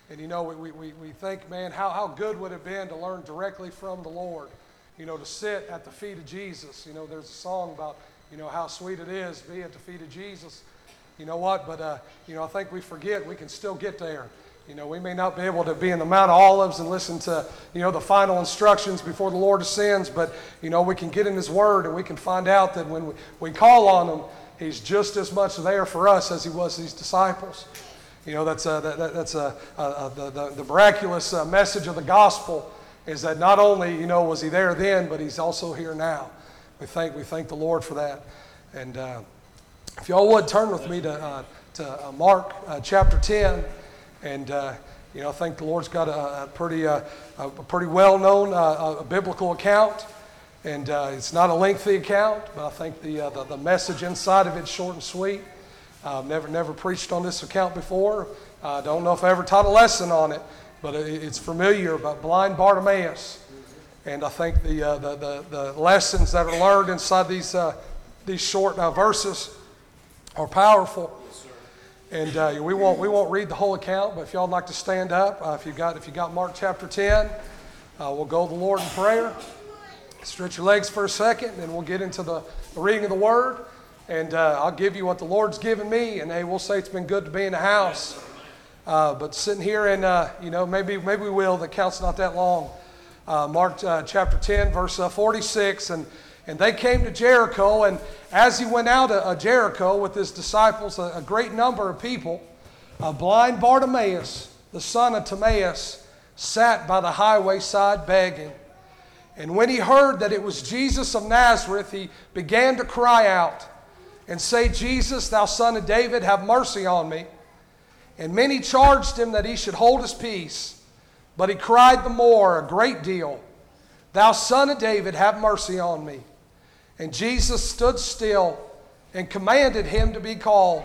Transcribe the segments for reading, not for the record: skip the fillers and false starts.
And we think, man, how good would it have been to learn directly from the Lord, to sit at the feet of Jesus. There's a song about, how sweet it is to be at the feet of Jesus. You know what? But, I think we forget we can still get there. We may not be able to be in the Mount of Olives and listen to, the final instructions before the Lord ascends, but, we can get in His Word and we can find out that when we call on Him, He's just as much there for us as He was these disciples. That's the miraculous message of the gospel is that not only, was He there then, but He's also here now. We thank the Lord for that. And if y'all would turn with me to Mark chapter 10. And, I think the Lord's got a pretty well-known biblical account. And it's not a lengthy account, but I think the message inside of it's short and sweet. I've never preached on this account before. I don't know if I ever taught a lesson on it, but it's familiar about blind Bartimaeus. And I think the lessons that are learned inside these short verses are powerful. And we won't read the whole account, but if y'all would like to stand up, if you got Mark chapter 10, we'll go to the Lord in prayer. Stretch your legs for a second, and we'll get into the reading of the Word. And I'll give you what the Lord's given me, and hey, we'll say it's been good to be in the house. But sitting here and maybe we will. The count's not that long. Mark chapter 10, verse 46, and they came to Jericho, and as he went out of Jericho with his disciples, a great number of people, blind Bartimaeus, the son of Timaeus, sat by the highway side begging. And when he heard that it was Jesus of Nazareth, he began to cry out and say, Jesus, thou son of David, have mercy on me. And many charged him that he should hold his peace. But he cried the more a great deal, Thou son of David, have mercy on me. And Jesus stood still and commanded him to be called.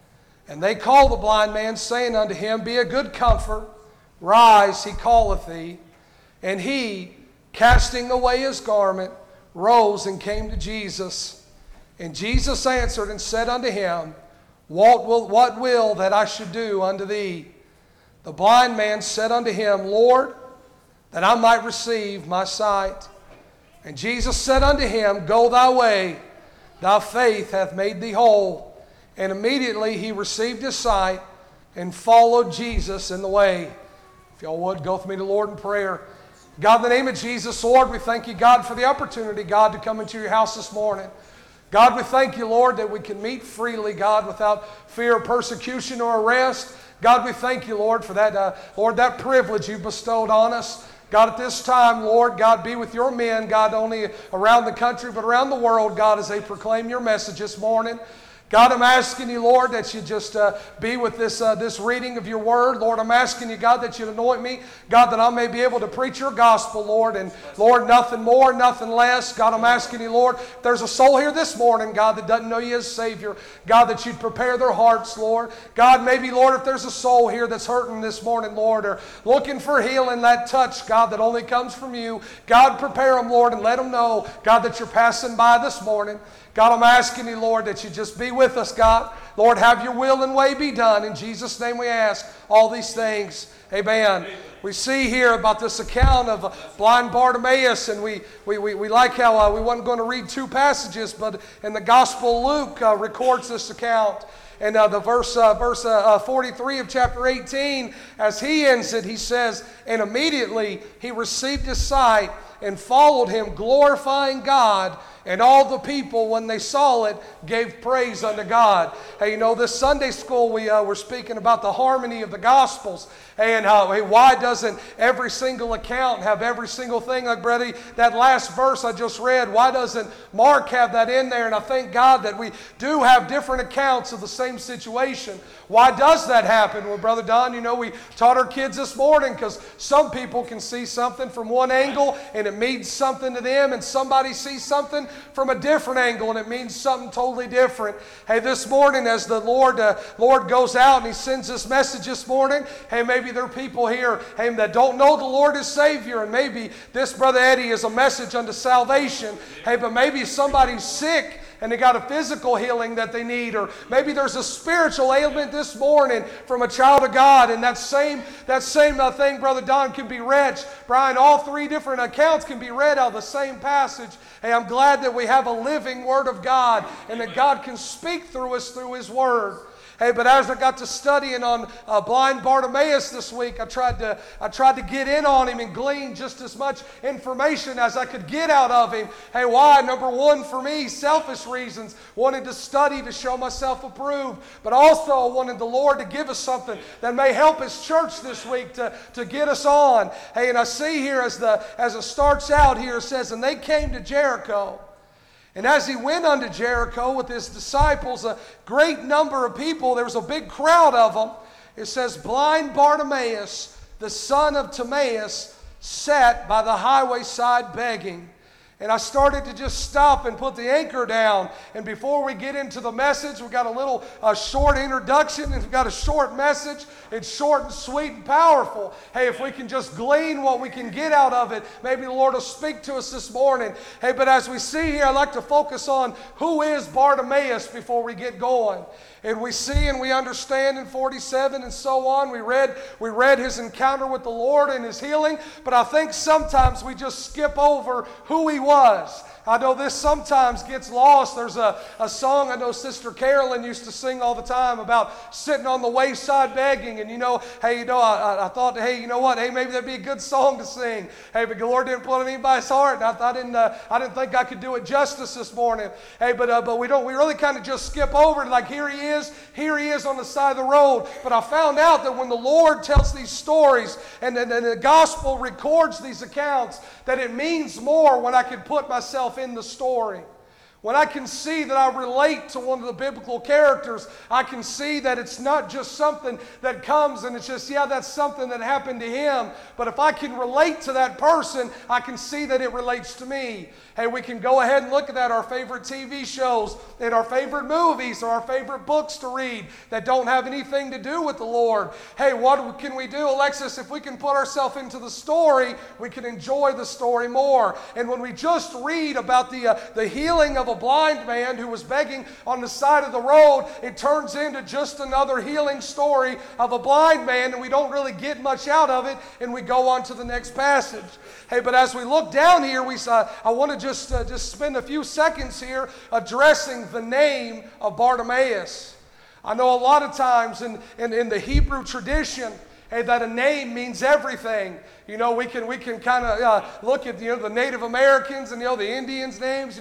And they called the blind man, saying unto him, Be of good comfort, rise, he calleth thee. And he, casting away his garment, rose and came to Jesus. And Jesus answered and said unto him, What will that I should do unto thee? The blind man said unto him, Lord, that I might receive my sight. And Jesus said unto him, Go thy way, thy faith hath made thee whole. And immediately he received his sight and followed Jesus in the way. If y'all would, go with me to the Lord in prayer. God, in the name of Jesus, Lord, we thank you, God, for the opportunity, God, to come into your house this morning. God, we thank you, Lord, that we can meet freely, God, without fear of persecution or arrest. God, we thank you, Lord, for that, Lord, that privilege you bestowed on us. God, at this time, Lord, God, be with your men, God, only around the country, but around the world, God, as they proclaim your message this morning. God, I'm asking you, Lord, that you just be with this reading of your word. Lord, I'm asking you, God, that you anoint me, God, that I may be able to preach your gospel, Lord, and Lord, nothing more, nothing less. God, I'm asking you, Lord, if there's a soul here this morning, God, that doesn't know you as Savior, God, that you'd prepare their hearts, Lord. God, maybe, Lord, if there's a soul here that's hurting this morning, Lord, or looking for healing, that touch, God, that only comes from you, God, prepare them, Lord, and let them know, God, that you're passing by this morning. God, I'm asking you, Lord, that you just be with us, God. Lord, have your will and way be done. In Jesus' name we ask all these things. Amen. We see here about this account of blind Bartimaeus, and we like how we weren't going to read two passages, but in the Gospel Luke records this account. And the verse 43 of chapter 18, as he ends it, he says, And immediately he received his sight and followed him, glorifying God. And all the people, when they saw it, gave praise unto God. Hey, this Sunday school, we were speaking about the harmony of the Gospels. And why doesn't every single account have every single thing? Like, brother, that last verse I just read, why doesn't Mark have that in there? And I thank God that we do have different accounts of the same situation. Why does that happen? Well, Brother Don, we taught our kids this morning because some people can see something from one angle and it means something to them, and somebody sees something from a different angle and it means something totally different. Hey, this morning as the Lord goes out and he sends this message this morning, hey, maybe there are people here, hey, that don't know the Lord as Savior, and maybe this, Brother Eddie, is a message unto salvation. Hey, but maybe somebody's sick and they got a physical healing that they need, or maybe there's a spiritual ailment this morning from a child of God, and that same thing, Brother Don, can be read. Brian, all three different accounts can be read out of the same passage. Hey, I'm glad that we have a living Word of God, and that God can speak through us through His Word. Hey, but as I got to studying on blind Bartimaeus this week, I tried to get in on him and glean just as much information as I could get out of him. Hey, why? Number one, for me, selfish reasons. Wanted to study to show myself approved, but also I wanted the Lord to give us something that may help His church this week to get us on. Hey, and I see here as it starts out here, it says, and they came to Jericho. And as he went unto Jericho with his disciples, a great number of people, there was a big crowd of them. It says, blind Bartimaeus, the son of Timaeus, sat by the highway side begging. And I started to just stop and put the anchor down. And before we get into the message, we got a little short introduction, and we've got a short message. It's short and sweet and powerful. Hey, if we can just glean what we can get out of it, maybe the Lord will speak to us this morning. Hey, but as we see here, I'd like to focus on who is Bartimaeus before we get going. And we see and we understand in 47 and so on. We read his encounter with the Lord and his healing, but I think sometimes we just skip over who he was. I know this sometimes gets lost. There's a song I know Sister Carolyn used to sing all the time about sitting on the wayside begging. And I thought, hey, you know what? Hey, maybe that'd be a good song to sing. Hey, but the Lord didn't put it in anybody's heart, and I didn't think I could do it justice this morning. Hey, but we really kind of just skip over it. Like here he is on the side of the road. But I found out that when the Lord tells these stories and the gospel records these accounts, that it means more when I can put myself in the story. When I can see that I relate to one of the biblical characters, I can see that it's not just something that comes and it's just, yeah, that's something that happened to him. But if I can relate to that person, I can see that it relates to me. Hey, we can go ahead and look at our favorite TV shows and our favorite movies or our favorite books to read that don't have anything to do with the Lord. Hey, what can we do, Alexis? If we can put ourselves into the story, we can enjoy the story more. And when we just read about the healing of a blind man who was begging on the side of the road, it turns into just another healing story of a blind man, and we don't really get much out of it, and we go on to the next passage. Hey, but as we look down here, I want to just spend a few seconds here addressing the name of Bartimaeus. I know a lot of times in the Hebrew tradition, hey, that a name means everything. You know, we can kind of look at the Native Americans and the Indians' names.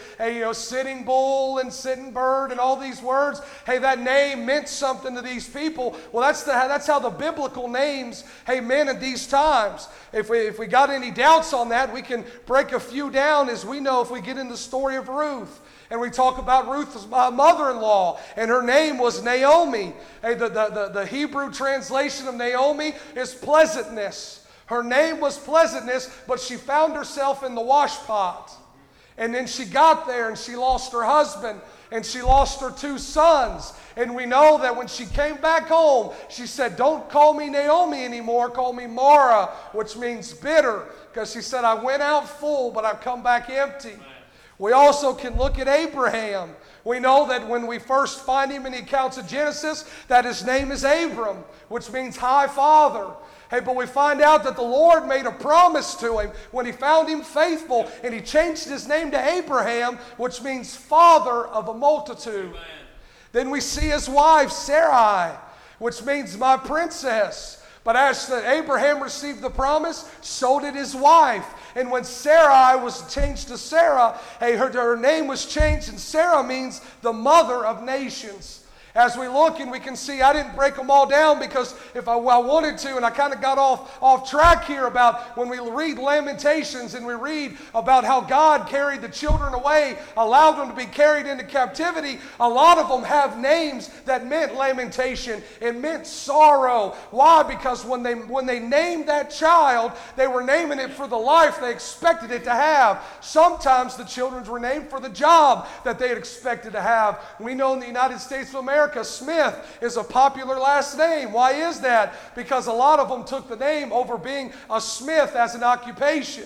Sitting Bull and Sitting Bird and all these words. Hey, that name meant something to these people. Well, that's how the biblical names meant at these times. If we got any doubts on that, we can break a few down, as we know if we get in the story of Ruth. And we talk about Ruth's mother-in-law, and her name was Naomi. Hey, the Hebrew translation of Naomi is pleasantness. Her name was pleasantness, but she found herself in the washpot. And then she got there, and she lost her husband, and she lost her 2 sons. And we know that when she came back home, she said, don't call me Naomi anymore, call me Mara, which means bitter. Because she said, I went out full, but I've come back empty. We also can look at Abraham. We know that when we first find him in the accounts of Genesis, that his name is Abram, which means high father. Hey, but we find out that the Lord made a promise to him when he found him faithful, and he changed his name to Abraham, which means father of a multitude. Amen. Then we see his wife, Sarai, which means my princess. But as Abraham received the promise, so did his wife. And when Sarai was changed to Sarah, hey, her name was changed, and Sarah means the mother of nations. As we look and we can see, I didn't break them all down because if I wanted to, and I kind of got off track here about when we read Lamentations and we read about how God carried the children away, allowed them to be carried into captivity. A lot of them have names that meant lamentation. It meant sorrow. Why? Because when they named that child, they were naming it for the life they expected it to have. Sometimes the children were named for the job that they had expected to have. We know in the United States of America, Smith is a popular last name. Why is that? Because a lot of them took the name over being a smith as an occupation.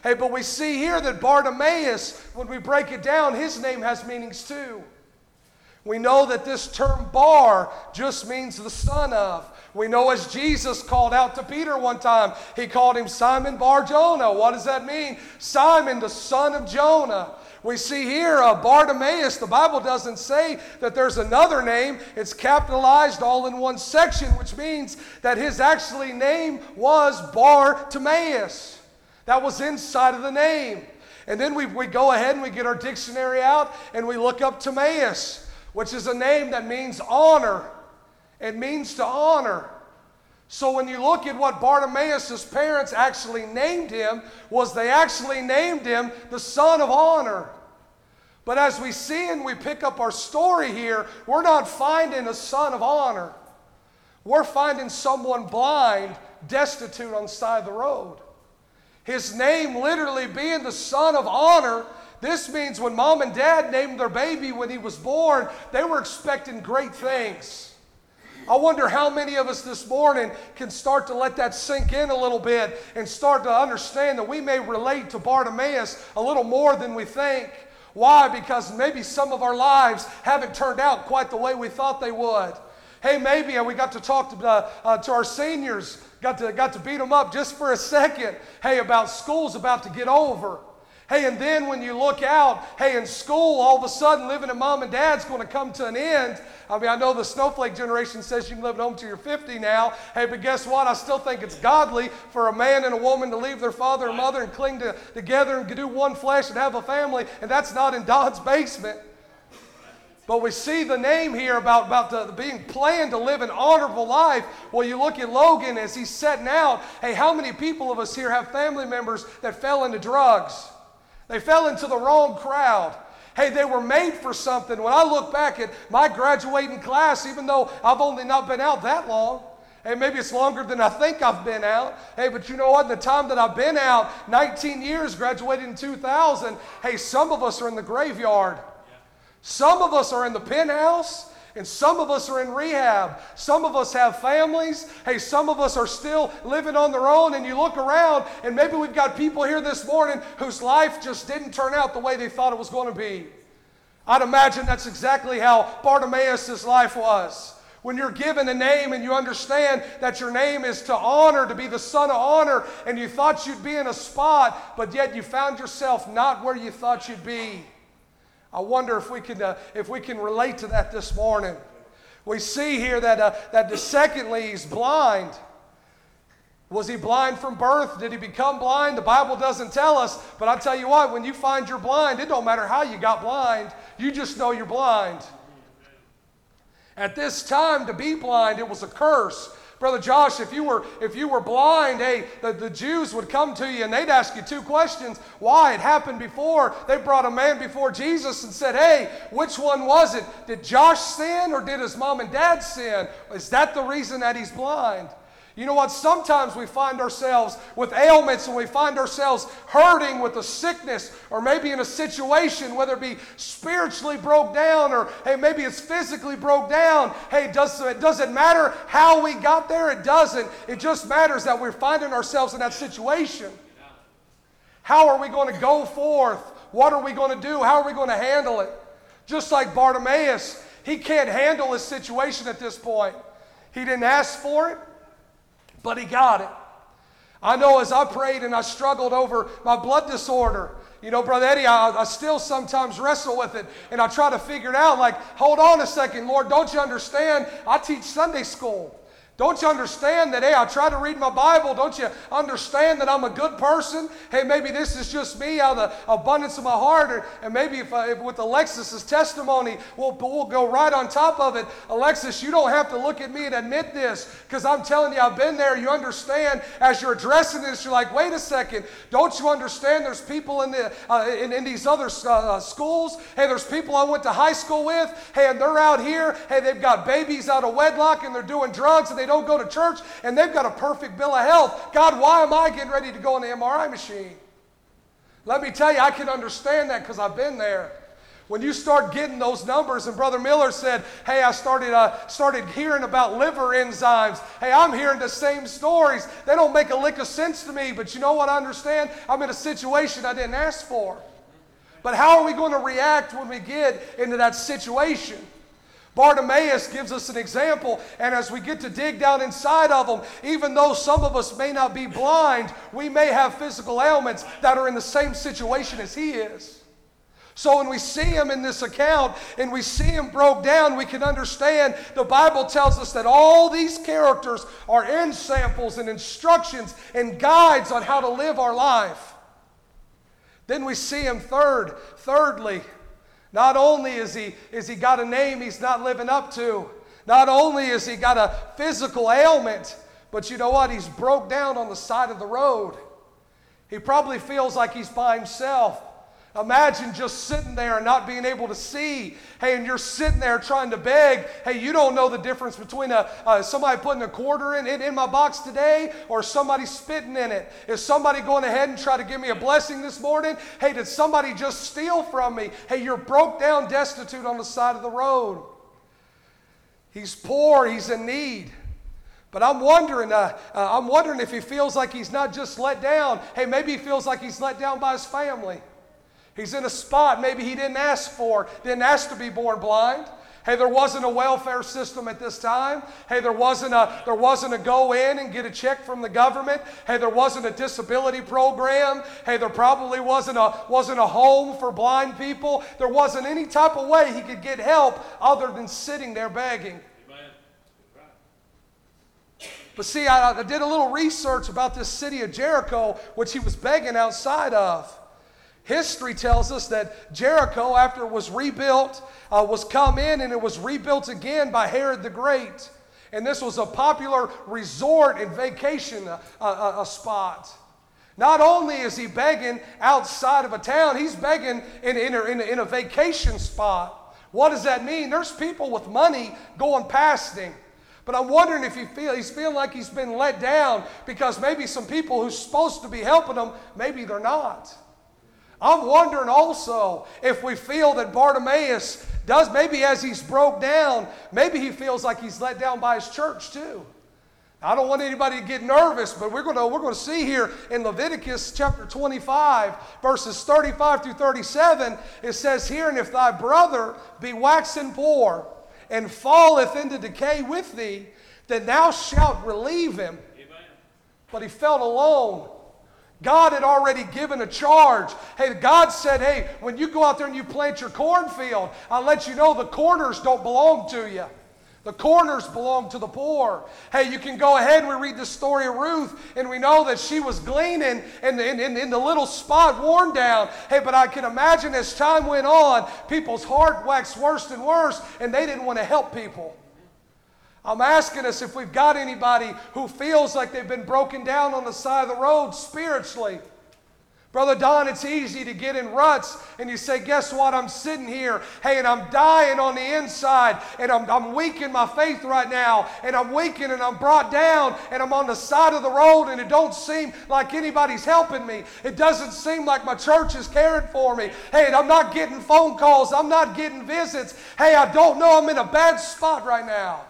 Hey, but we see here that Bartimaeus, when we break it down, his name has meanings too. We know that this term bar just means the son of. We know as Jesus called out to Peter one time, he called him Simon Bar-Jonah. What does that mean? Simon, the son of Jonah. We see here Bartimaeus. The Bible doesn't say that there's another name. It's capitalized all in one section, which means that his actually name was Bartimaeus. That was inside of the name. And then we go ahead and we get our dictionary out and we look up Timaeus, which is a name that means honor. It means to honor. So when you look at what Bartimaeus' parents actually named him, was they actually named him the son of honor. But as we see and we pick up our story here, we're not finding a son of honor. We're finding someone blind, destitute on the side of the road. His name literally being the son of honor. This means when mom and dad named their baby when he was born, they were expecting great things. I wonder how many of us this morning can start to let that sink in a little bit and start to understand that we may relate to Bartimaeus a little more than we think. Why? Because maybe some of our lives haven't turned out quite the way we thought they would. Hey, maybe we got to talk to our seniors, got to beat them up just for a second. Hey, about school's about to get over. Hey, and then when you look out, hey, in school, all of a sudden living at mom and dad's going to come to an end. I mean, I know the snowflake generation says you can live at home till you're 50 now. Hey, but guess what? I still think it's godly for a man and a woman to leave their father and mother and cling together and do one flesh and have a family. And that's not in God's basement. But we see the name here about being planned to live an honorable life. Well, you look at Logan as he's setting out. Hey, how many people of us here have family members that fell into drugs? They fell into the wrong crowd. Hey, they were made for something. When I look back at my graduating class, even though I've only not been out that long, hey, maybe it's longer than I think I've been out. Hey, but you know what? In the time that I've been out, 19 years, graduated in 2000, hey, some of us are in the graveyard. Some of us are in the penthouse. And some of us are in rehab. Some of us have families. Hey, some of us are still living on their own. And you look around, and maybe we've got people here this morning whose life just didn't turn out the way they thought it was going to be. I'd imagine that's exactly how Bartimaeus' life was. When you're given a name and you understand that your name is to honor, to be the son of honor, and you thought you'd be in a spot, but yet you found yourself not where you thought you'd be. I wonder if we can relate to that this morning. We see here that secondly, he's blind. Was he blind from birth? Did he become blind? The Bible doesn't tell us, but I tell you what, when you find you're blind, it don't matter how you got blind. You just know you're blind. At this time, to be blind, it was a curse. Brother Josh, if you were blind, hey, the Jews would come to you and they'd ask you two questions. Why? It happened before. They brought a man before Jesus and said, hey, which one was it? Did Josh sin or did his mom and dad sin? Is that the reason that he's blind? You know what? Sometimes we find ourselves with ailments and we find ourselves hurting with a sickness or maybe in a situation, whether it be spiritually broke down or, hey, maybe it's physically broke down. Hey, does it matter how we got there? It doesn't. It just matters that we're finding ourselves in that situation. How are we going to go forth? What are we going to do? How are we going to handle it? Just like Bartimaeus, he can't handle his situation at this point. He didn't ask for it. But he got it. I know as I prayed and I struggled over my blood disorder, you know, Brother Eddie, I still sometimes wrestle with it. And I try to figure it out like, hold on a second, Lord, don't you understand? I teach Sunday school. Don't you understand that, hey, I try to read my Bible. Don't you understand that I'm a good person? Hey, maybe this is just me out of the abundance of my heart. And maybe if with Alexis's testimony, we'll go right on top of it. Alexis, you don't have to look at me and admit this because I'm telling you, I've been there. You understand as you're addressing this, you're like, wait a second. Don't you understand there's people in these other schools? Hey, there's people I went to high school with. Hey, and they're out here. Hey, they've got babies out of wedlock and they're doing drugs and they don't go to church, and they've got a perfect bill of health. God, why am I getting ready to go on the MRI machine? Let me tell you, I can understand that because I've been there. When you start getting those numbers, and Brother Miller said, hey, I started hearing about liver enzymes. Hey, I'm hearing the same stories. They don't make a lick of sense to me, but you know what I understand? I'm in a situation I didn't ask for. But how are we going to react when we get into that situation? Bartimaeus gives us an example, and as we get to dig down inside of him, even though some of us may not be blind, we may have physical ailments that are in the same situation as he is. So when we see him in this account and we see him broke down, we can understand the Bible tells us that all these characters are end samples and instructions and guides on how to live our life. Then we see him thirdly, not only is he got a name he's not living up to, not only has he got a physical ailment, but you know what? He's broke down on the side of the road. He probably feels like he's by himself. Imagine just sitting there and not being able to see. Hey, and you're sitting there trying to beg. Hey, you don't know the difference between somebody putting a quarter in my box today or somebody spitting in it. Is somebody going ahead and try to give me a blessing this morning? Hey, did somebody just steal from me? Hey, you're broke down, destitute on the side of the road. He's poor. He's in need. But I'm wondering if he feels like he's not just let down. Hey, maybe he feels like he's let down by his family. He's in a spot maybe he didn't ask for, didn't ask to be born blind. Hey, there wasn't a welfare system at this time. Hey, there wasn't a go in and get a check from the government. Hey, there wasn't a disability program. Hey, there probably wasn't a home for blind people. There wasn't any type of way he could get help other than sitting there begging. But see, I did a little research about this city of Jericho, which he was begging outside of. History tells us that Jericho, after it was rebuilt, was come in and it was rebuilt again by Herod the Great. And this was a popular resort and vacation spot. Not only is he begging outside of a town, he's begging in a vacation spot. What does that mean? There's people with money going past him. But I'm wondering if he's feeling like he's been let down because maybe some people who's supposed to be helping him, maybe they're not. I'm wondering also if we feel that Bartimaeus does, maybe as he's broke down, maybe he feels like he's let down by his church too. I don't want anybody to get nervous, but we're going to see here in Leviticus chapter 25, verses 35 through 37, it says here, and if thy brother be waxen poor and falleth into decay with thee, then thou shalt relieve him. Amen. But he felt alone. God had already given a charge. Hey, God said, hey, when you go out there and you plant your cornfield, I'll let you know the corners don't belong to you. The corners belong to the poor. Hey, you can go ahead and we read the story of Ruth, and we know that she was gleaning in the little spot worn down. Hey, but I can imagine as time went on, people's heart waxed worse and worse, and they didn't want to help people. I'm asking us if we've got anybody who feels like they've been broken down on the side of the road spiritually. Brother Don, it's easy to get in ruts and you say, guess what? I'm sitting here, hey, and I'm dying on the inside, and I'm weak in my faith right now, and I'm weakened and I'm brought down, and I'm on the side of the road, and it don't seem like anybody's helping me. It doesn't seem like my church is caring for me. Hey, I'm not getting phone calls. I'm not getting visits. Hey, I don't know. I'm in a bad spot right now.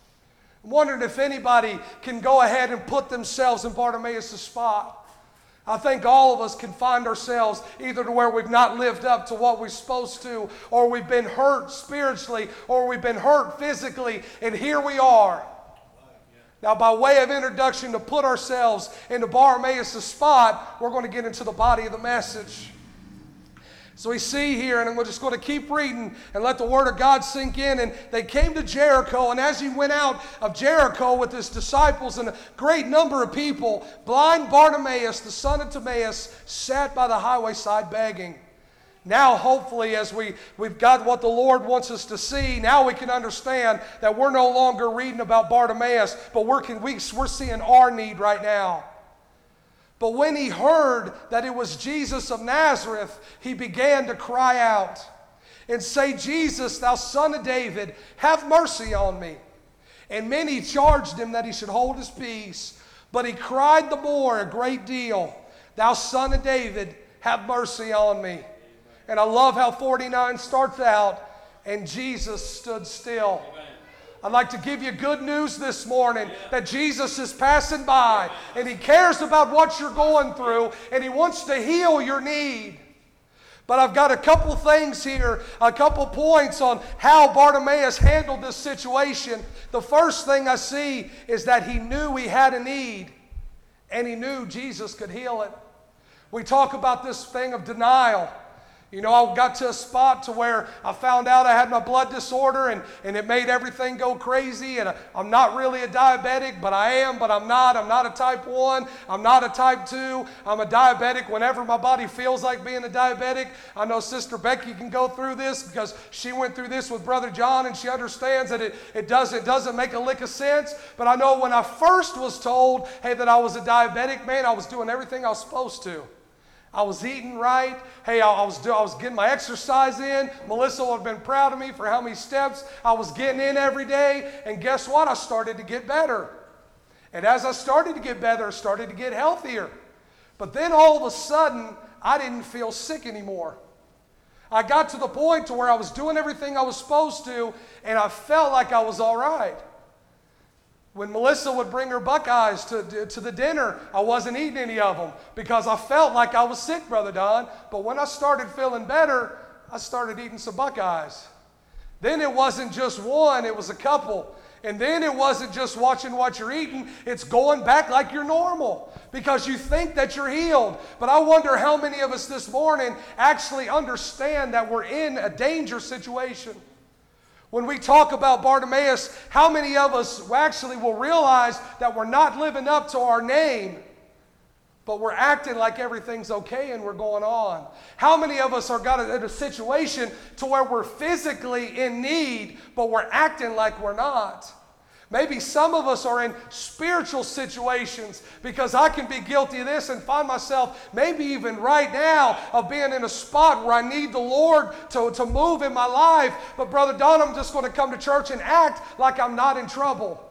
I'm wondering if anybody can go ahead and put themselves in Bartimaeus' spot. I think all of us can find ourselves either to where we've not lived up to what we're supposed to, or we've been hurt spiritually, or we've been hurt physically, and here we are. Now, by way of introduction, to put ourselves into Bartimaeus' spot, we're going to get into the body of the message. So we see here, and we're just going to keep reading and let the Word of God sink in. And they came to Jericho, and as he went out of Jericho with his disciples and a great number of people, blind Bartimaeus, the son of Timaeus, sat by the highway side begging. Now, hopefully, as we've got what the Lord wants us to see, now we can understand that we're no longer reading about Bartimaeus, but we're seeing our need right now. But when he heard that it was Jesus of Nazareth, he began to cry out and say, Jesus, thou son of David, have mercy on me. And many charged him that he should hold his peace. But he cried the more a great deal, thou son of David, have mercy on me. And I love how 49 starts out, and Jesus stood still. Amen. I'd like to give you good news this morning that Jesus is passing by, and He cares about what you're going through, and He wants to heal your need. But I've got a couple things here, a couple points on how Bartimaeus handled this situation. The first thing I see is that he knew he had a need, and he knew Jesus could heal it. We talk about this thing of denial. You know, I got to a spot to where I found out I had my blood disorder, and it made everything go crazy. And I'm not really a diabetic, but I am, but I'm not. I'm not a type 1. I'm not a type 2. I'm a diabetic whenever my body feels like being a diabetic. I know Sister Becky can go through this because she went through this with Brother John, and she understands that it doesn't make a lick of sense. But I know when I first was told, hey, that I was a diabetic, man, I was doing everything I was supposed to. I was eating right. Hey, I was getting my exercise in. Melissa would have been proud of me for how many steps I was getting in every day. And guess what? I started to get better. And as I started to get better, I started to get healthier. But then all of a sudden, I didn't feel sick anymore. I got to the point to where I was doing everything I was supposed to, and I felt like I was all right. When Melissa would bring her Buckeyes to the dinner, I wasn't eating any of them because I felt like I was sick, Brother Don. But when I started feeling better, I started eating some Buckeyes. Then it wasn't just one, it was a couple. And then it wasn't just watching what you're eating, it's going back like you're normal because you think that you're healed. But I wonder how many of us this morning actually understand that we're in a danger situation. When we talk about Bartimaeus, how many of us actually will realize that we're not living up to our name, but we're acting like everything's okay and we're going on? How many of us are got in a situation to where we're physically in need, but we're acting like we're not? Maybe some of us are in spiritual situations because I can be guilty of this and find myself maybe even right now of being in a spot where I need the Lord to move in my life. But Brother Don, I'm just going to come to church and act like I'm not in trouble.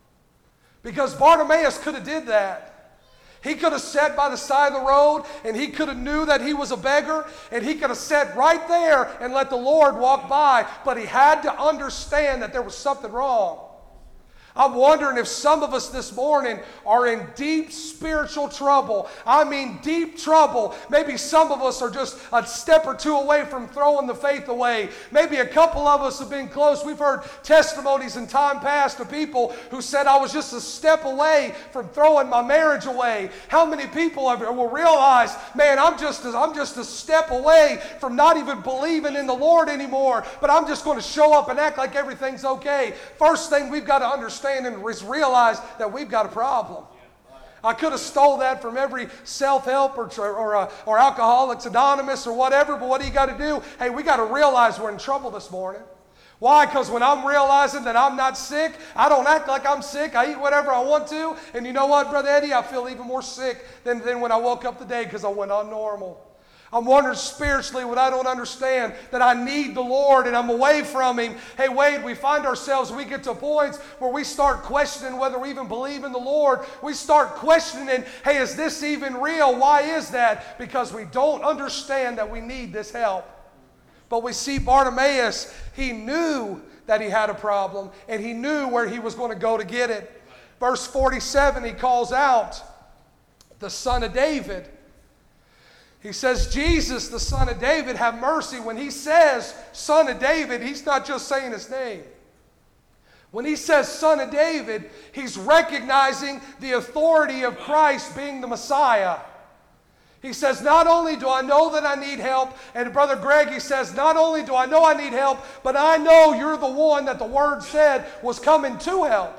Because Bartimaeus could have did that. He could have sat by the side of the road and he could have knew that he was a beggar and he could have sat right there and let the Lord walk by. But he had to understand that there was something wrong. I'm wondering if some of us this morning are in deep spiritual trouble. I mean deep trouble. Maybe some of us are just a step or two away from throwing the faith away. Maybe a couple of us have been close. We've heard testimonies in time past of people who said, I was just a step away from throwing my marriage away. How many people will realize, man, I'm just a step away from not even believing in the Lord anymore, but I'm just going to show up and act like everything's okay. First thing we've got to understand and realize that we've got a problem. I could have stole that from every self-help or Alcoholics Anonymous or whatever, but what do you got to do? Hey, we got to realize we're in trouble this morning. Why? Because when I'm realizing that I'm not sick, I don't act like I'm sick. I eat whatever I want to. And you know what, Brother Eddie? I feel even more sick than when I woke up today because I went on normal. I'm wondering spiritually what I don't understand, that I need the Lord and I'm away from Him. Hey, Wade, we find ourselves, we get to points where we start questioning whether we even believe in the Lord. We start questioning, hey, is this even real? Why is that? Because we don't understand that we need this help. But we see Bartimaeus, he knew that he had a problem and he knew where he was going to go to get it. Verse 47, he calls out, the Son of David. He says, Jesus, the Son of David, have mercy. When he says Son of David, he's not just saying his name. When he says Son of David, he's recognizing the authority of Christ being the Messiah. He says, not only do I know that I need help, and Brother Greg, he says, not only do I know I need help, but I know you're the one that the Word said was coming to help.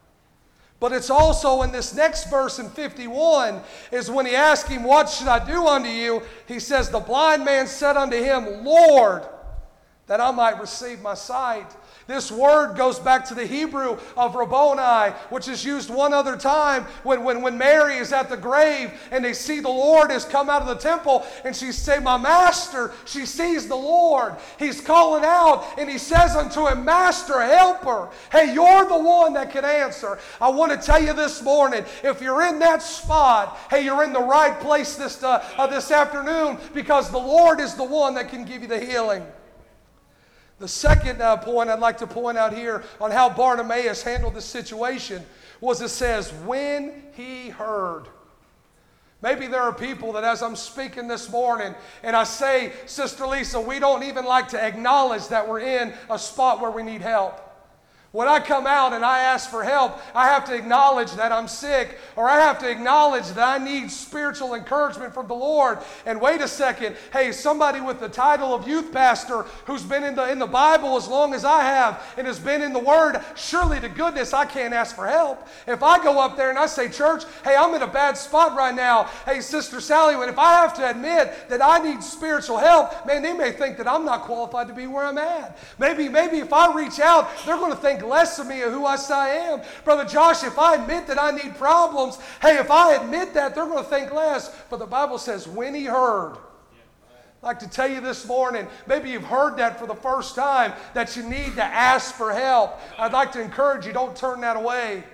But it's also in this next verse in 51 is when he asked him, what should I do unto you? He says, the blind man said unto him, Lord, that I might receive my sight. This word goes back to the Hebrew of Rabboni, which is used one other time when Mary is at the grave and they see the Lord has come out of the temple and she say, my master, she sees the Lord. He's calling out and he says unto him, Master, help her. Hey, you're the one that can answer. I want to tell you this morning, if you're in that spot, hey, you're in the right place this afternoon, because the Lord is the one that can give you the healing. The second point I'd like to point out here on how Bartimaeus handled this situation was it says, when he heard. Maybe there are people that as I'm speaking this morning and I say, Sister Lisa, we don't even like to acknowledge that we're in a spot where we need help. When I come out and I ask for help, I have to acknowledge that I'm sick, or I have to acknowledge that I need spiritual encouragement from the Lord. And wait a second, hey, somebody with the title of youth pastor who's been in the Bible as long as I have and has been in the Word, surely to goodness I can't ask for help. If I go up there and I say, church, hey, I'm in a bad spot right now. Hey, Sister Sally, if I have to admit that I need spiritual help, man, they may think that I'm not qualified to be where I'm at. Maybe if I reach out, they're going to think less of me of who I say I am. Brother Josh, if I admit that I need problems, hey, if I admit that, they're going to think less. But the Bible says, when he heard. I'd like to tell you this morning, maybe you've heard that for the first time, that you need to ask for help. I'd like to encourage you, don't turn that away.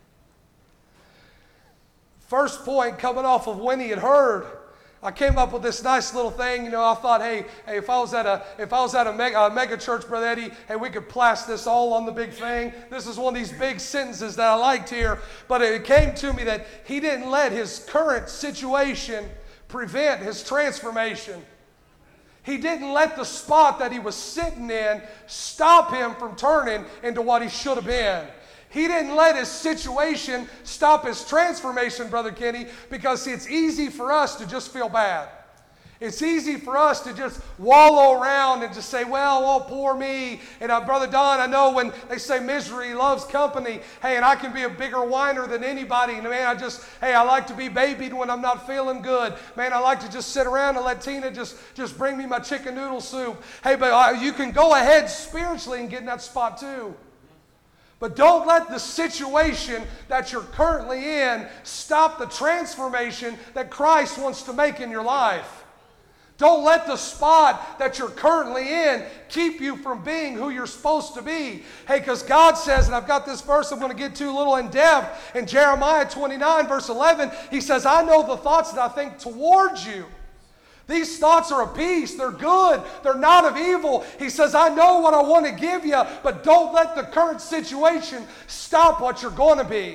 First point, coming off of when he had heard, I came up with this nice little thing. I thought, hey, if I was at a mega church, Brother Eddie, hey, we could plaster this all on the big thing. This is one of these big sentences that I liked here. But it came to me that he didn't let his current situation prevent his transformation. He didn't let the spot that he was sitting in stop him from turning into what he should have been. He didn't let his situation stop his transformation, Brother Kenny, because see, it's easy for us to just feel bad. It's easy for us to just wallow around and just say, well, oh, poor me. And Brother Don, I know when they say misery loves company, hey, and I can be a bigger whiner than anybody. And man, I like to be babied when I'm not feeling good. Man, I like to just sit around and let Tina just bring me my chicken noodle soup. Hey, but you can go ahead spiritually and get in that spot too. But don't let the situation that you're currently in stop the transformation that Christ wants to make in your life. Don't let the spot that you're currently in keep you from being who you're supposed to be. Hey, because God says, and I've got this verse I'm going to get to a little in depth, in Jeremiah 29, verse 11, he says, I know the thoughts that I think towards you. These thoughts are of peace. They're good. They're not of evil. He says, I know what I want to give you, but don't let the current situation stop what you're going to be.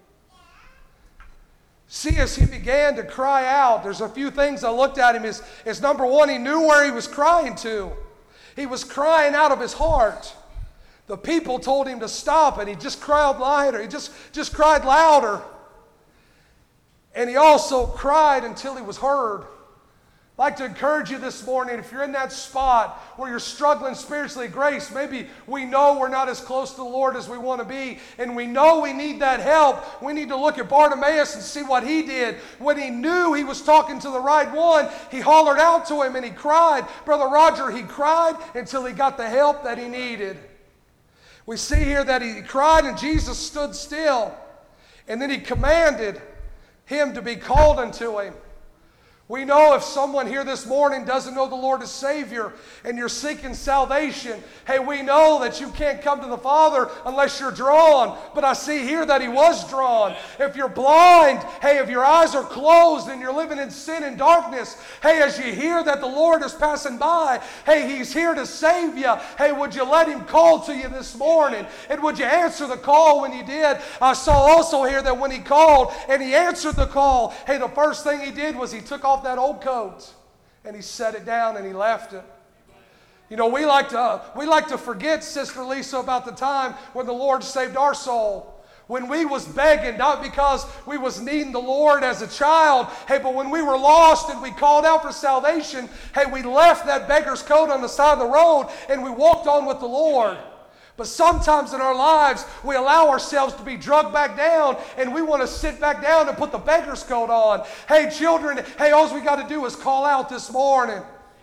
See, as he began to cry out, there's a few things I looked at him as number one, he knew where he was crying to. He was crying out of his heart. The people told him to stop, and he just cried louder. He just cried louder. And he also cried until he was heard. I'd like to encourage you this morning, if you're in that spot where you're struggling spiritually, Grace, maybe we know we're not as close to the Lord as we want to be, and we know we need that help. We need to look at Bartimaeus and see what he did. When he knew he was talking to the right one, he hollered out to him and he cried. Brother Roger, he cried until he got the help that he needed. We see here that he cried and Jesus stood still, and then he commanded him to be called unto him. We know if someone here this morning doesn't know the Lord as Savior and you're seeking salvation, hey, we know that you can't come to the Father unless you're drawn. But I see here that he was drawn. If you're blind, hey, if your eyes are closed and you're living in sin and darkness, hey, as you hear that the Lord is passing by, hey, he's here to save you. Hey, would you let him call to you this morning? And would you answer the call when he did? I saw also here that when he called and he answered the call, hey, the first thing he did was he took off that old coat and he set it down and he left it. You know, we like to forget, Sister Lisa, about the time when the Lord saved our soul. When we was begging, not because we was needing the Lord as a child, hey, but when we were lost and we called out for salvation, hey, we left that beggar's coat on the side of the road and we walked on with the Lord. But sometimes in our lives, we allow ourselves to be drugged back down and we want to sit back down and put the beggar's coat on. Hey, children, hey, all we got to do is call out this morning.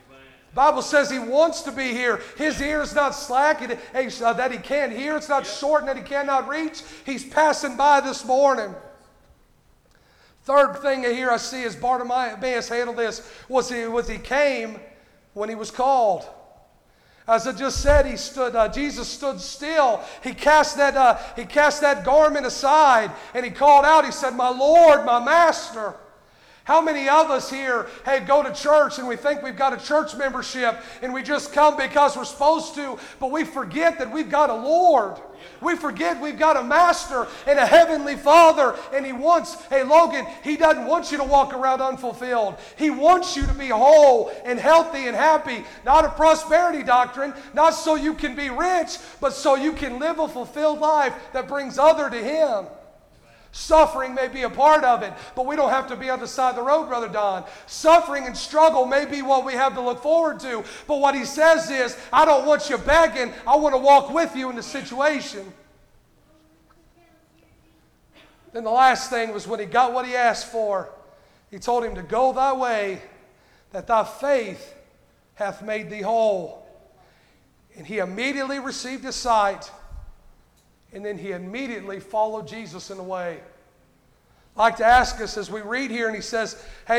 The Bible says He wants to be here. His ear is not slack that He can't hear. It's not shortened that He cannot reach. He's passing by this morning. Third thing here I see is Bartimaeus handled this was he came when he was called. As I just said, Jesus stood still. He cast that garment aside and He called out. He said, "My Lord, my Master." How many of us here, go to church and we think we've got a church membership and we just come because we're supposed to, but we forget that we've got a Lord. We forget we've got a Master and a Heavenly Father, and He wants, Logan, He doesn't want you to walk around unfulfilled. He wants you to be whole and healthy and happy. Not a prosperity doctrine, not so you can be rich, but so you can live a fulfilled life that brings others to Him. Suffering may be a part of it, but we don't have to be on the side of the road, Brother Don. Suffering and struggle may be what we have to look forward to, but what He says is, I don't want you begging, I want to walk with you in the situation. Then the last thing was when he got what he asked for, He told him to go thy way, that thy faith hath made thee whole. And he immediately received his sight. And then he immediately followed Jesus in the way. I'd like to ask us as we read here, and he says,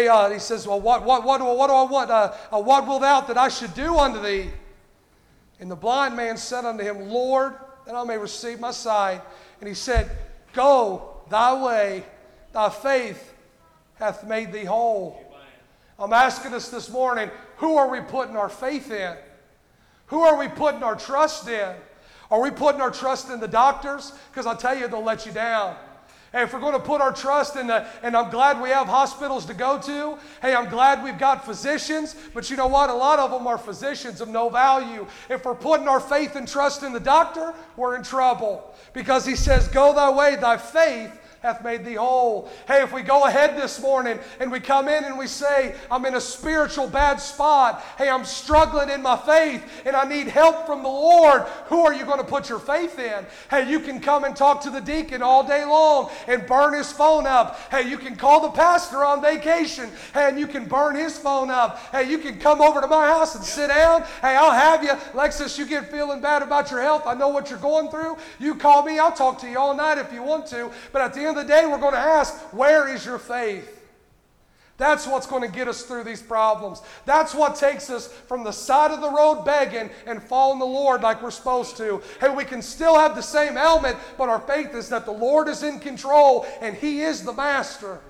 well, what do I want? What wilt thou that I should do unto thee? And the blind man said unto him, Lord, that I may receive my sight. And he said, go thy way, thy faith hath made thee whole. I'm asking us this morning, who are we putting our faith in? Who are we putting our trust in? Are we putting our trust in the doctors? Because I'll tell you, they'll let you down. Hey, if we're going to put our trust in and I'm glad we have hospitals to go to. Hey, I'm glad we've got physicians. But you know what? A lot of them are physicians of no value. If we're putting our faith and trust in the doctor, we're in trouble. Because he says, go thy way, thy faith hath made thee whole. Hey, if we go ahead this morning and we come in and we say, I'm in a spiritual bad spot. Hey, I'm struggling in my faith and I need help from the Lord. Who are you going to put your faith in? Hey, you can come and talk to the deacon all day long and burn his phone up. Hey, you can call the pastor on vacation. Hey, and you can burn his phone up. Hey, you can come over to my house and sit down. Hey, I'll have you. Lexus, you get feeling bad about your health. I know what you're going through. You call me. I'll talk to you all night if you want to. But at the end of the day, we're going to ask, where is your faith? That's what's going to get us through these problems. That's what takes us from the side of the road begging and following the Lord like we're supposed to. Hey, we can still have the same ailment, but our faith is that the Lord is in control and He is the Master.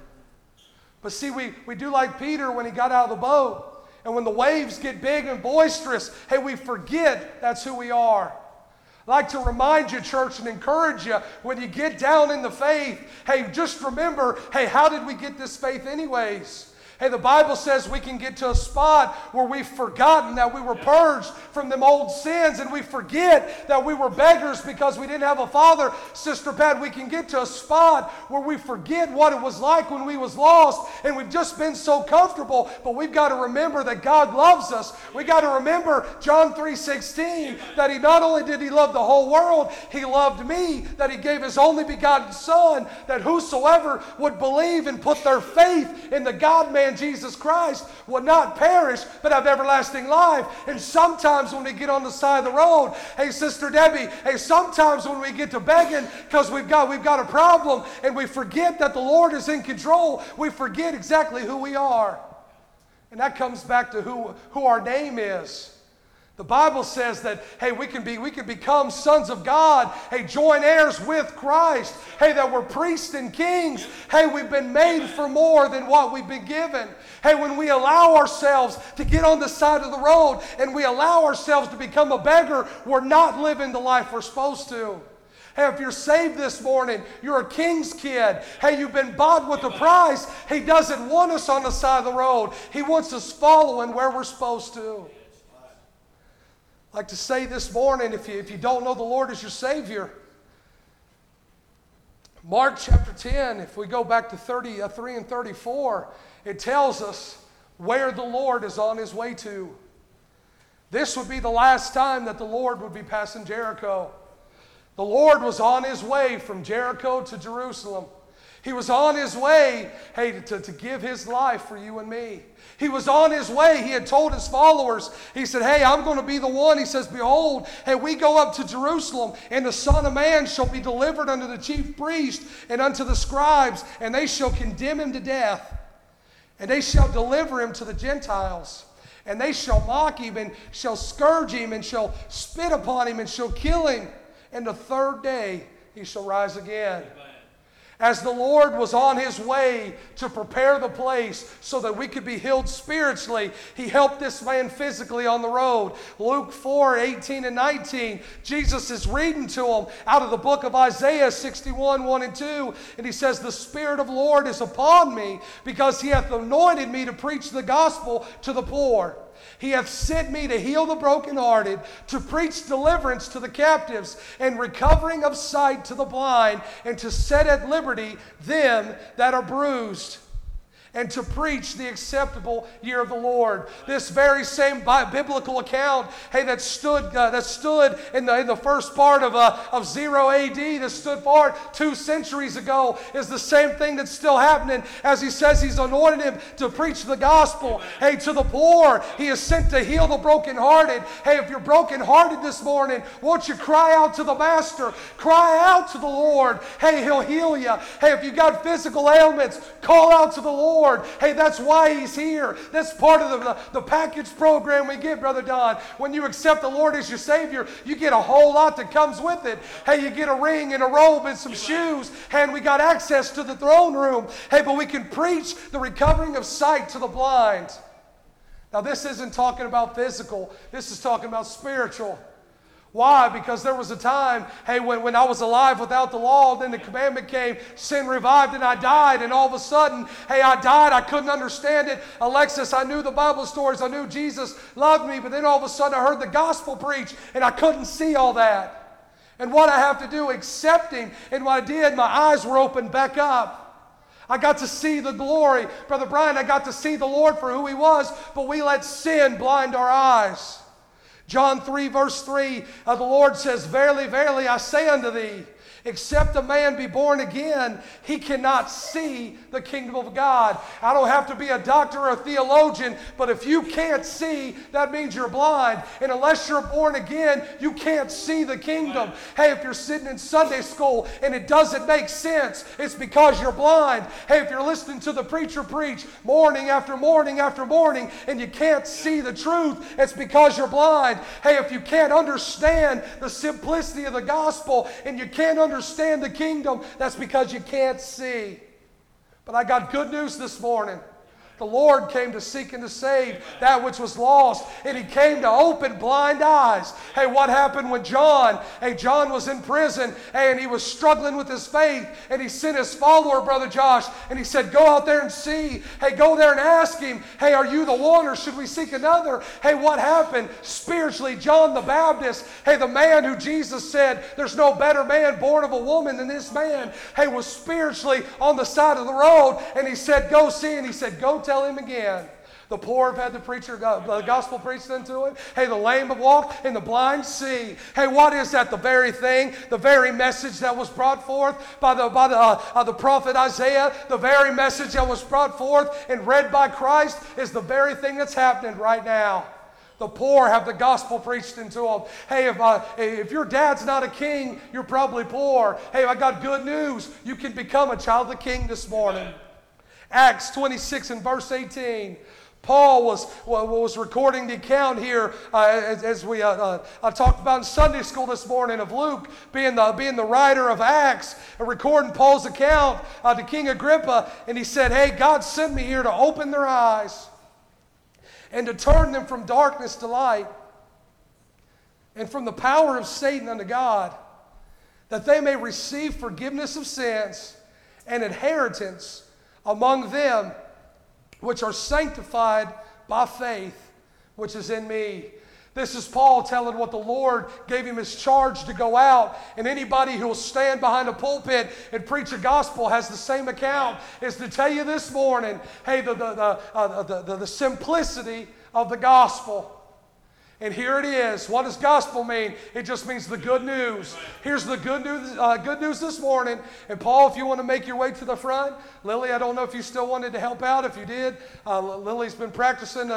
But see, we do like Peter when he got out of the boat. And when the waves get big and boisterous, hey, we forget that's who we are. I'd like to remind you, church, and encourage you, when you get down in the faith, hey, just remember, hey, how did we get this faith anyways? Hey, the Bible says we can get to a spot where we've forgotten that we were purged from them old sins, and we forget that we were beggars because we didn't have a father. Sister Pat, we can get to a spot where we forget what it was like when we was lost, and we've just been so comfortable, but we've got to remember that God loves us. We got to remember John 3:16, that He not only did He love the whole world, He loved me, that He gave His only begotten Son, that whosoever would believe and put their faith in the God-man Jesus Christ would not perish but have everlasting life. And sometimes when we get on the side of the road, hey, Sister Debbie, hey, sometimes when we get to begging because we've got a problem and we forget that the Lord is in control, we forget exactly who we are. And that comes back to who our name is. The Bible says that, hey, we can become sons of God. Hey, joint heirs with Christ. Hey, that we're priests and kings. Hey, we've been made for more than what we've been given. Hey, when we allow ourselves to get on the side of the road and we allow ourselves to become a beggar, we're not living the life we're supposed to. Hey, if you're saved this morning, you're a king's kid. Hey, you've been bought with a price. He doesn't want us on the side of the road. He wants us following where we're supposed to. I'd like to say this morning, if you don't know the Lord as your Savior, Mark chapter 10, if we go back to 33 and 34, it tells us where the Lord is on His way to. This would be the last time that the Lord would be passing Jericho. The Lord was on His way from Jericho to Jerusalem. He was on his way, to give his life for you and me. He was on his way. He had told his followers, he said, I'm going to be the one. He says, behold, we go up to Jerusalem, and the Son of Man shall be delivered unto the chief priest and unto the scribes, and they shall condemn him to death. And they shall deliver him to the Gentiles. And they shall mock him, and shall scourge him, and shall spit upon him, and shall kill him. And the third day he shall rise again. As the Lord was on his way to prepare the place so that we could be healed spiritually, he helped this man physically on the road. Luke 4:18 and 19, Jesus is reading to him out of the book of Isaiah 61, 1 and 2. And he says, the Spirit of the Lord is upon me, because he hath anointed me to preach the gospel to the poor. He hath sent me to heal the brokenhearted, to preach deliverance to the captives, and recovering of sight to the blind, and to set at liberty them that are bruised, and to preach the acceptable year of the Lord. This very same biblical account, that stood in the first part of 0 AD, that stood forward 2 centuries ago, is the same thing that's still happening. As he says, he's anointed him to preach the gospel, to the poor. He is sent to heal the brokenhearted. If you're brokenhearted this morning, won't you cry out to the Master? Cry out to the Lord. He'll heal you. If you got physical ailments, call out to the Lord. That's why he's here. That's part of the package program we get, Brother Don. When you accept the Lord as your Savior, you get a whole lot that comes with it. You get a ring and a robe and some shoes, and we got access to the throne room. But we can preach the recovering of sight to the blind. Now, this isn't talking about physical. This is talking about spiritual. Why? Because there was a time, when I was alive without the law, then the commandment came, sin revived, and I died. And all of a sudden, I died. I couldn't understand it. Alexis, I knew the Bible stories. I knew Jesus loved me. But then all of a sudden, I heard the gospel preached, and I couldn't see all that. And what I have to do, accept him. And what I did, my eyes were opened back up. I got to see the glory. Brother Brian, I got to see the Lord for who he was, but we let sin blind our eyes. John 3, verse 3, the Lord says, verily, verily, I say unto thee, except a man be born again, he cannot see the kingdom of God. I don't have to be a doctor or a theologian, but if you can't see, that means you're blind. And unless you're born again, you can't see the kingdom. If you're sitting in Sunday school and it doesn't make sense, it's because you're blind. If you're listening to the preacher preach morning after morning after morning and you can't see the truth, it's because you're blind. If you can't understand the simplicity of the gospel and you can't understand the kingdom, that's because you can't see. But I got good news this morning. The Lord came to seek and to save that which was lost. And he came to open blind eyes. What happened when John? John was in prison and he was struggling with his faith. And he sent his follower, Brother Josh, and he said, go out there and see. Go there and ask him, are you the one or should we seek another? What happened? Spiritually, John the Baptist, the man who Jesus said, there's no better man born of a woman than this man, was spiritually on the side of the road. And he said, go see. And he said, go tell him again. The poor have had the gospel preached unto him. The lame have walked and the blind see. What is that? The very thing, the very message that was brought forth by the prophet Isaiah, the very message that was brought forth and read by Christ is the very thing that's happening right now. The poor have the gospel preached into them. If your dad's not a king, you're probably poor. I got good news. You can become a child of the king this morning. Acts 26 and verse 18. Paul was recording the account here as we talked about in Sunday school this morning of Luke being the writer of Acts, recording Paul's account to King Agrippa. And he said, God sent me here to open their eyes and to turn them from darkness to light and from the power of Satan unto God, that they may receive forgiveness of sins and inheritance among them which are sanctified by faith which is in me. This is Paul telling what the Lord gave him his charge to go out. And anybody who will stand behind a pulpit and preach a gospel has the same account. Is to tell you this morning, the simplicity of the gospel. And here it is. What does gospel mean? It just means the good news. Here's the good news this morning. And Paul, if you want to make your way to the front, Lily, I don't know if you still wanted to help out. If you did, Lily's been practicing